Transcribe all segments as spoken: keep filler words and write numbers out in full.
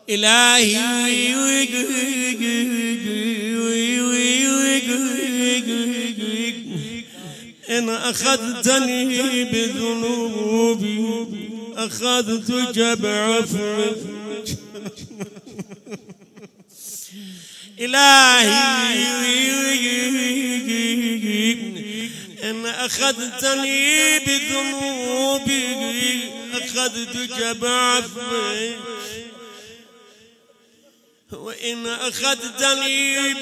إلهي إن أخذتني بذنوبي أخذتك بعفوك إلهي إن أخذتني بذنوبي أخذتك بعفوك وإن أخذتني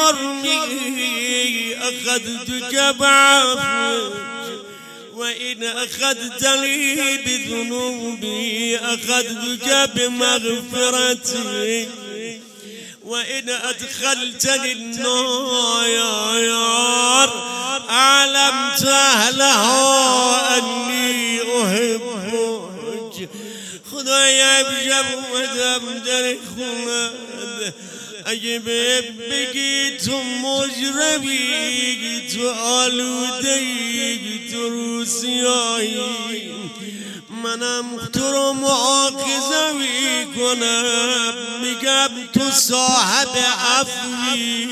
بجرمي أخذتك بعفوك وإن أخذتني بذنوبي أخذتك بمغفرتي وإن أدخلتني النار أعلمت أهلها أني أحبك خدایا بجم ودم در خونت اگه بگی تو مجرمی تو آلودهی تو روسیایی منم تو رو مؤاخذه میکنم میگم تو صاحب عفوی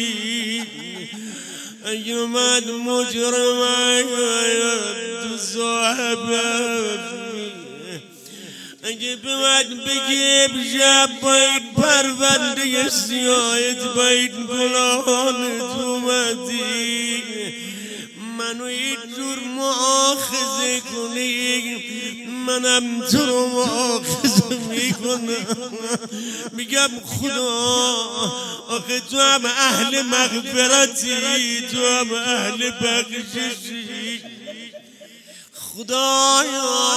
اگه من مجرمم تو صاحب عفوی اگه به من بگی بجب باید پرونده سیاهت باید گلانت اومدی منو این جور مؤاخذه کنی منم تو رو مؤاخذه میکنم میگم خدا آخه تو هم اهل مغفرتی تو هم اهل بخششی خدایا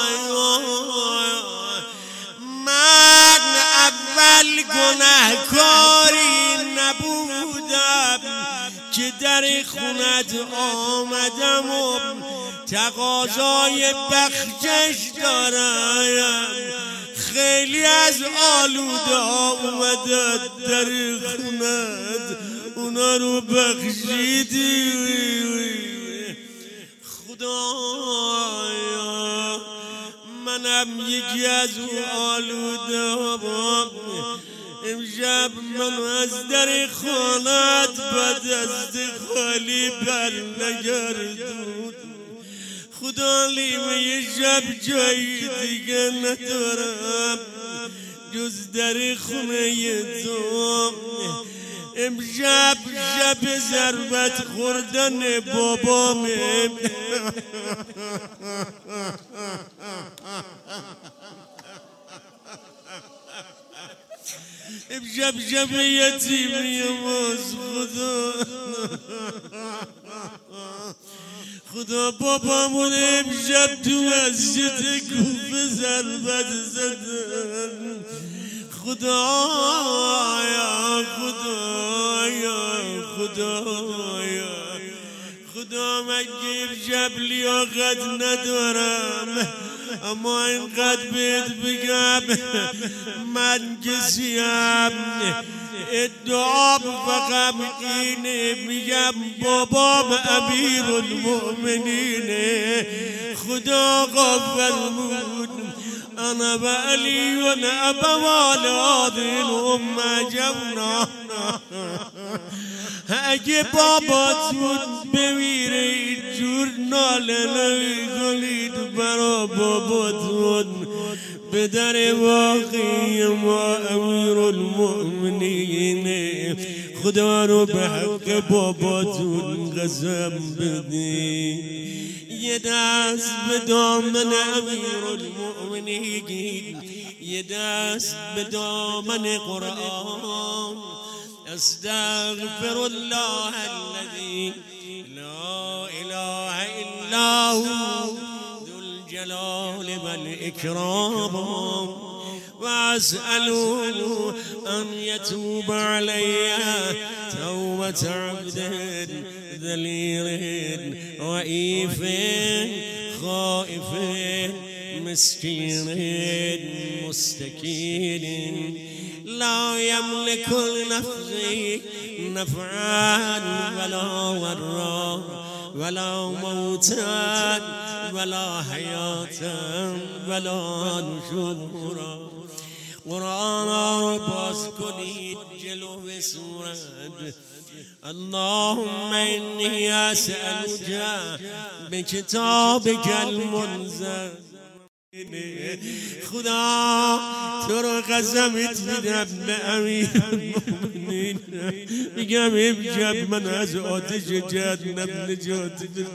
من اول گناهکاری نبودم که در خونت آمدم و تقاضای بخشش دارم خیلی از آلوده ها اومدن در خونت اونا رو بخشیدی خدایا منم یکی از اون آلوده ها امشب من از در خانت با دست خالی بر نگردون خدا لیمه یه شب جایی دیگه ندارم جز در خونه تو امشب شب ضربت خوردن بابامه امشب شب یتیمی باز خدا خدا بابامون امشب تو مسجد کوفه ضربت زدن خدایا خدایا خدایا خدا من امشب لیاقت ندارم اما اینقدر بهت بگم من کسیم ادعام فقط اینه میگم بابام امیر المؤمنینه خدا فرمود انا و علی و ابوال هذه الامه جمعنا اگه باباتون بمیره اینجور ناله نمیکنید برا باباتون پدر واقعی ما امیر المؤمنین خدا رو به حق باباتون قسم بدی یه دست به دامن امیر المؤمنین یه دست به دامن قرآن استغفر الله الذي لا اله الا هو ذو الجلال والإكرام واسأله أن يتوب علي توبة عبد ذليل رئيف خائف مسكين مستكين لا يملك لنفسه نفعا ولا ضرا ولا موتا ولا حياة ولا نشورا قرآن باز کنید جلو صورت. اللهم انی اسألک بکتابک المنزل. خدا تو رو قسمت میدم به امیرالمؤمنین، میگم امشب من از آتش جهنم نجات بده.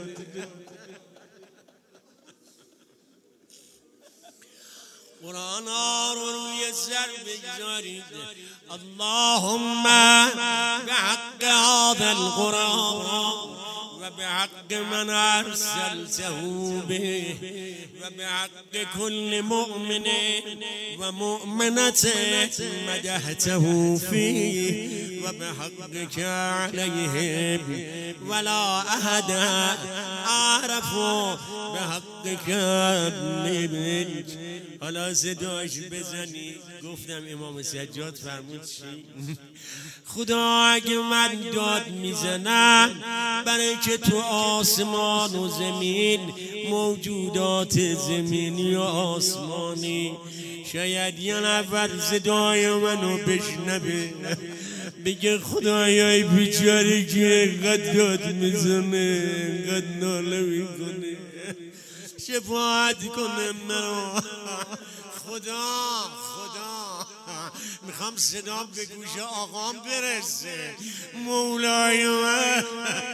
قرآن ها رو روی سر بگذارید. اللهم به حق هذا القرآن و به حق من ارسلته به و به حق كل مؤمن و مؤمنة مدحته فيه و به حقك عليهم ولا احد اعرف به حقك منك. حالا صداش بزنی. گفتم امام سجاد فرمود چی؟ خدا اگه من داد میزنم برای که تو آسمان و زمین موجودات زمینی و آسمانی شاید یه نفر صدای منو بشنوه بگه خدایای بیچاره که اینقدر داد میزنه اینقدر ناله میکنه شفاعت کنه منو. خدا خدا میخوام صدام به گوش آقام برسه. مولای من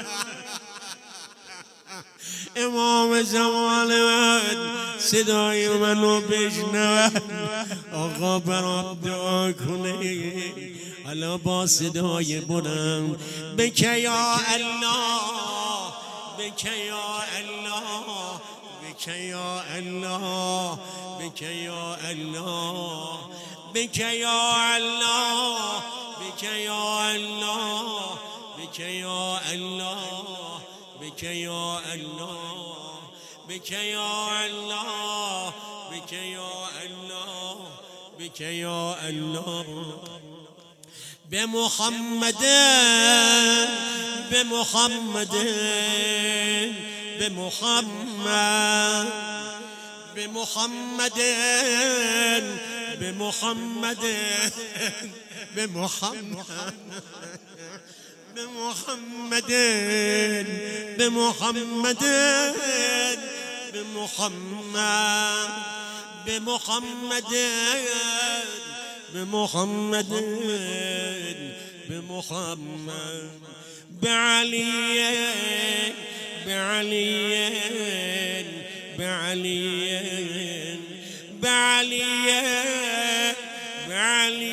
امام زمان من صدای منو بشنود. آقا برام دعا کنه. حالا با صدای بلند بکه یا الله، بکه یا الله، بکه یا الله، بکه یا الله، بکه یا الله، بکه یا الله، بکه یا الله، بکه یا الله، بکه یا الله، بکه یا الله، بکه یا الله. به محمد، به محمد، به محمد، به محمد، به محمد، به محمد، به محمد، به محمد، به محمد، به محمد، به محمد، به محمد، به علی، به علی، به علی، به علی، به علی،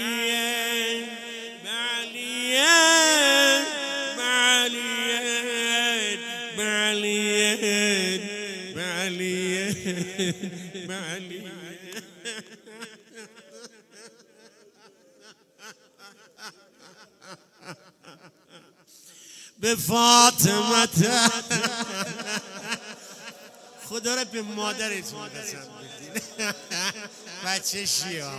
به فاطمه. خدا را به مادرتون قسم بدین بچه شیعه.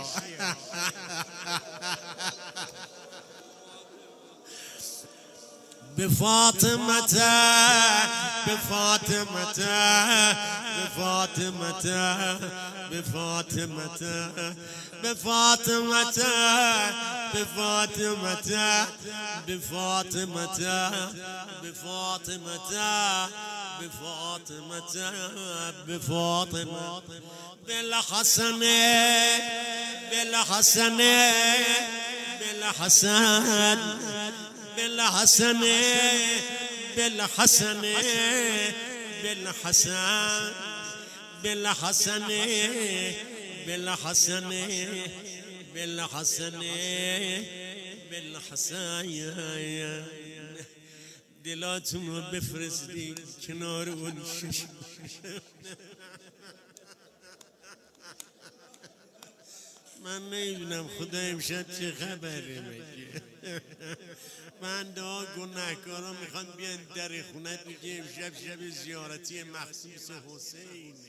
به فاطمه، به فاطمه، به فاطمه، به فاطمه، به فاطمه، به فاطمه، به فاطمه، به فاطمه، به فاطمه، به فاطمه، بالحسن، بالحسن، بالحسن، بالحسن، بالحسن، بالحسن، بالحسن، بالحسن، بالحسن، بالحسن. دلاتون رو بفرستید کنار اون شش. من نمیدونم خدا امشب چه خبره میگه. من دا گناهکارا میخوان بیان در خونت میگه امشب شب زیارتی مخصوص حسینه.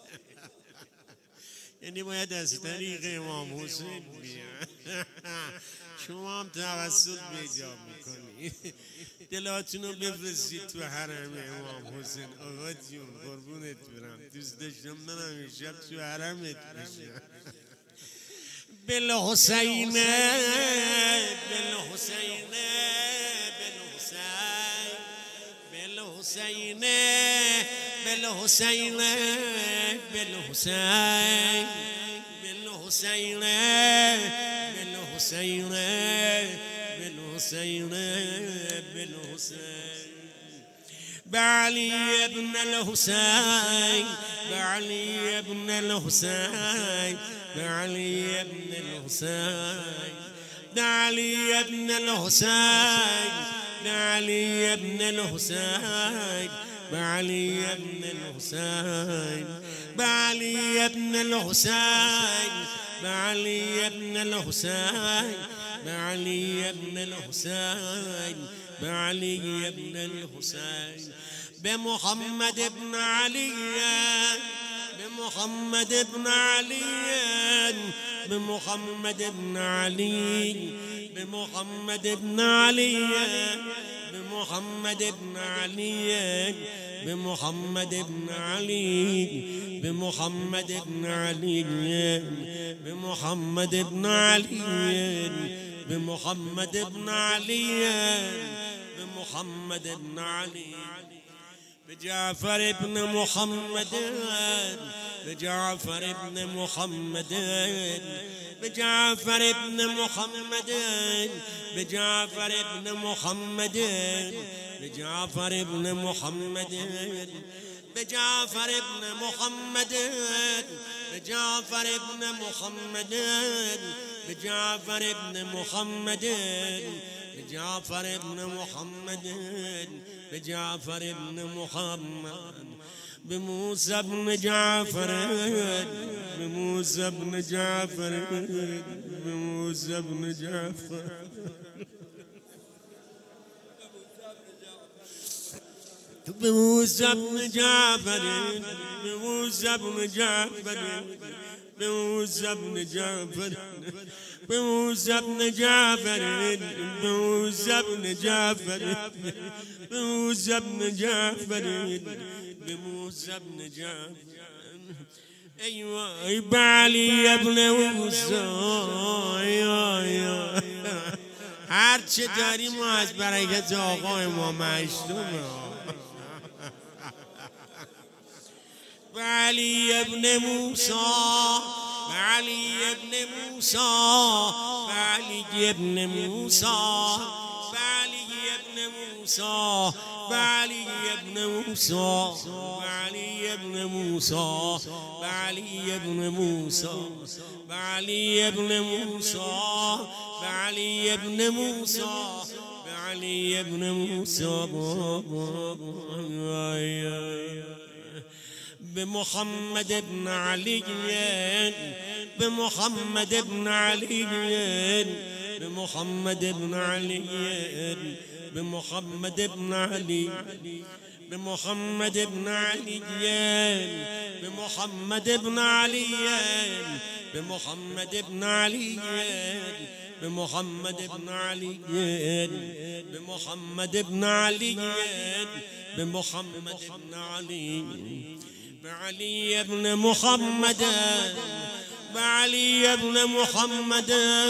یعنی باید از طریق امام حسین بیان. شما هم توسط بیجا میکنی. دلاتون رو بفرستید تو حرم امام حسین. آقا جون قربونت برم، دوست داشتم منم امشب تو حرمت بشم. بالحسین بالحسین بالحسین بالحسین بالحسین بالحسین بالحسین بالحسین بالحسین بعلي ابن الحسين بعلي ابن الحسين بعلي ابن الحسين بعلي ابن الحسين بعلي ابن الحسين بعلي ابن الحسين بعلي ابن الحسين بعلي ابن الحسين بعلي ابن الحسين بعلي ابن الحسين بمحمد ابن علي بمحمد ابن علي بمحمد ابن علي بمحمد ابن علي بمحمد ابن علي بمحمد ابن علي بمحمد ابن علي بمحمد ابن علي بمحمد ابن علي بمحمد ابن علي بجعفر ابن محمد بجعفر ابن محمد بجعفر ابن محمد بجعفر ابن محمد بجعفر ابن محمد بجعفر ابن محمد بجعفر ابن محمد بجعفر ابن محمد بجعفر ابن محمد بجعفر ابن محمد بموسى بن جعفر بموسى بن جعفر بموسى بن جعفر بموسى بن جعفر بموسى بن جعفر بموسى بن جعفر بموسى بن جعفر بموسى بن جعفر بموسى بن جعفر بموسى بن جعفر ايوه بعلي ابن موسى هر چه داری ما از برکت آقای ما مشتومه بعلي ابن موسى بعلي ابن موسى بعلي ابن موسى بعلي ابن موسى بعلي ابن موسى بعلي ابن موسى بعلي ابن موسى بعلي ابن موسى بعلي ابن موسى بعلي ابن موسى بمحمد بن علي بمحمد بن علي بمحمد بن علي بمحمد بن علي بمحمد بن علي بمحمد بن علي بمحمد بن علي بمحمد بن علي بمحمد بن علي بمحمد بن علي بعلي ابن محمد بعلي ابن محمد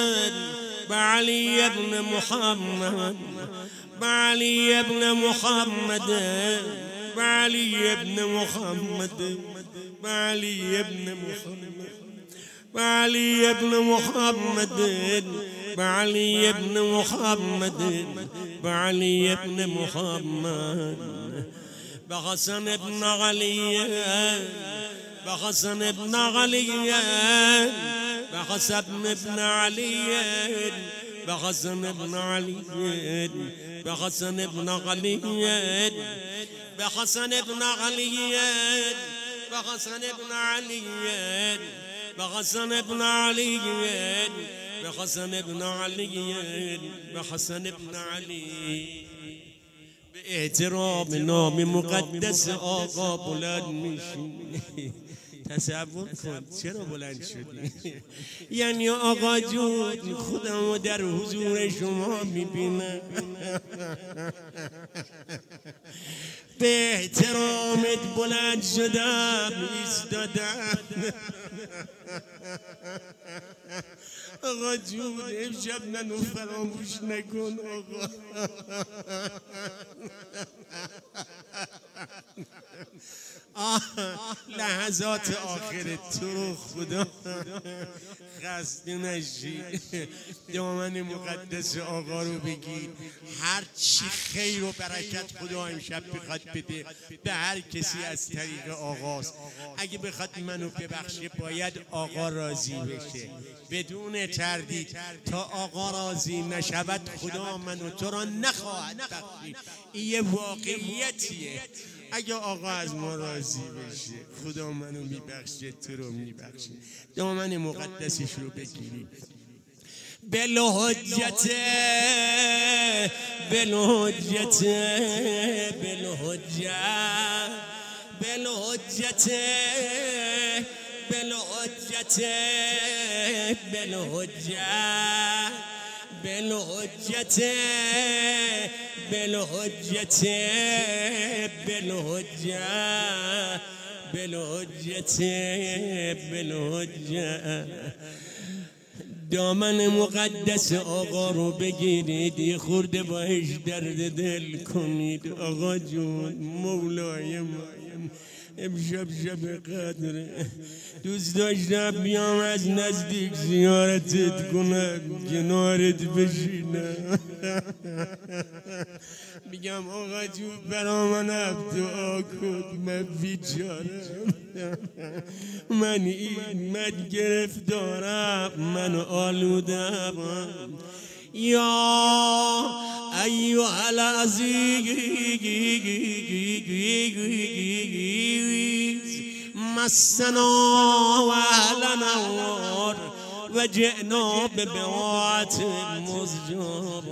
بعلي ابن محمد بعلي ابن محمد بعلي ابن محمد بعلي ابن محمد بعلي ابن محمد بعلي ابن محمد بعلي ابن محمد بحسن بن علي بحسن بن علي بحسن بن علي بحسن بن علي بحسن بن علي بحسن بن علي بحسن بن علي بحسن بن علي بحسن بن علي بحسن بن علي باحترام نام مقدس آقا بلند میشی. تصور کن چرا بلند شدی؟ یعنی آقا جون خودمو در حضور شما میبینم، به احترامت بلند شدم ایستادم. آقا جون امشب منو فراموش نکن آقا. آه لحظات آخر تو رو خدا خسته نشی. دامن مقدس آقا رو بگیر، هر چی خیر و برکت خدا امشب بخواد بده به هر کسی از طریق آقاست. اگه بخواد منو ببخشه باید آقا راضی بشه بدون تردید. تا آقا راضی نشود خدا منو تو را نخواهد بخشید. این یه واقعیتیه. اگه آقا از ما راضی بشه خدا منو میبخشه تو رو میبخشه. دامن مقدسش رو بگیری. بالحجت بالحجت بالحجت بالحجت بالحجت بالحجت بالحجت بالحجت بالحجت بالحجت بالحجت. دامن مقدس آقا رو بگیرید، یه خورده باش درد دل کنید. آقا جون مولای ما امشب شب قدره، دوست داشتم بیام از نزدیک زیارتت کنم، کنارت بشینم، بگم آقا جون برا من دعا کن، من بیچارم، من ایمت گرفتارم، من آلودم. یا ایها العزیز مسنا و اهلنا النار و جئنا ببعات مزجر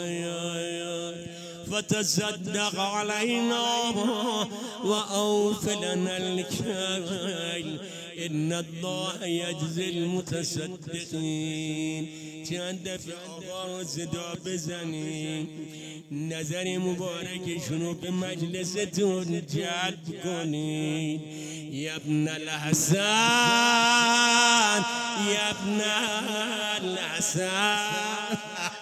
فتصدق علينا وأوف لنا الكيل إن الله يجزي المتصدقين. چند دفعه آقا رو صدا بزنیم، نظر مبارکشون رو به مجلستون جلب کنید. یا ابن الحسن یا ابن الحسن.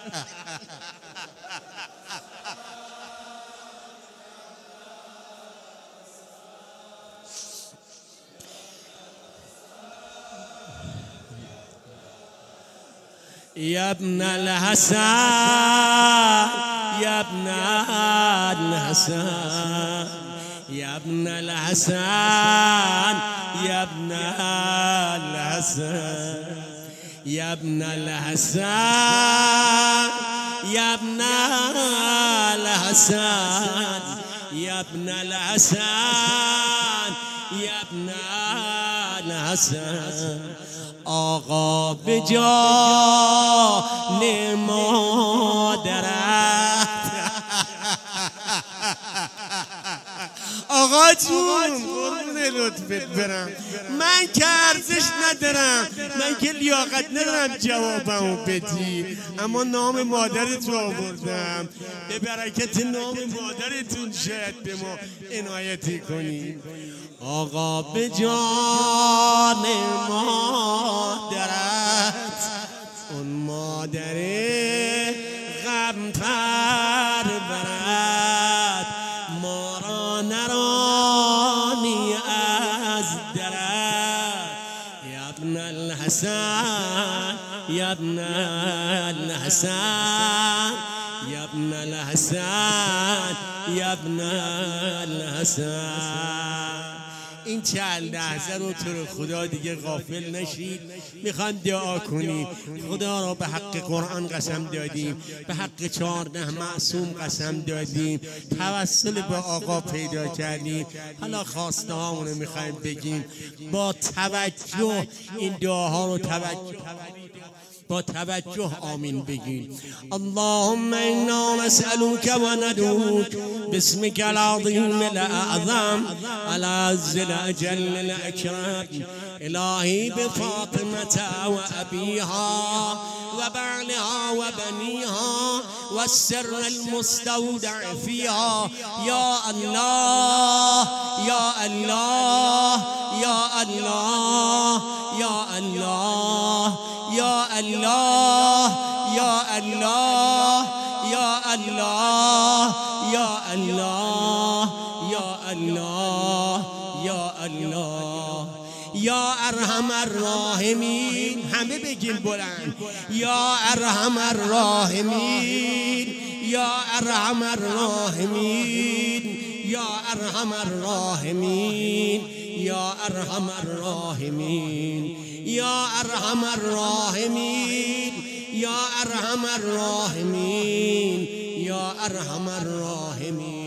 يا ابن الحسن يا ابن الحسن يا ابن الحسن يا ابن الحسن يا ابن الحسن يا ابن الحسن يا ابن الحسن يا ابن الحسن. آقا به جان مادرت آقا جون قربون لطفت برم، من که ارزش ندارم، من که لیاقت ندارم جوابمو بدی، اما نام مادرت رو آوردم، به برکت نام مادرتون شاید به ما عنایتی کنی. آقا به جان مادرت، اون مادر غم پرورت، ما را نرانی از درت. یا ابن الحسن یا ابن الحسن یا ابن الحسن یا ابن الحسن. این چند لحظه رو تو رو خدا دیگه غافل نشید. میخوان دعا کنی. خدا را به حق قرآن قسم دادیم، به حق چهارده معصوم قسم دادیم، توسل به آقا پیدا کردیم. حالا خواسته هامونو میخوایم بگیم. با توجه این دعاها رو توجه با توجه آمین بگین. اللهم انا نسألك و ندعوك باسمك العظيم الاعظم العز الاجل الاكرم. الهی بفاطمة و ابیها و بعلها و بنیها و السر المستودع فيها. یا الله یا الله یا الله یا الله یا الله یا الله یا الله یا الله یا الله یا الله یا ارحم الراحمین. همه بگین بلند یا ارحم الراحمین یا ارحم الراحمین یا ارحم الراحمین یا ارحم الراحمین یا ارحم الراحمین یا ارحم الراحمین یا ارحم الراحمین.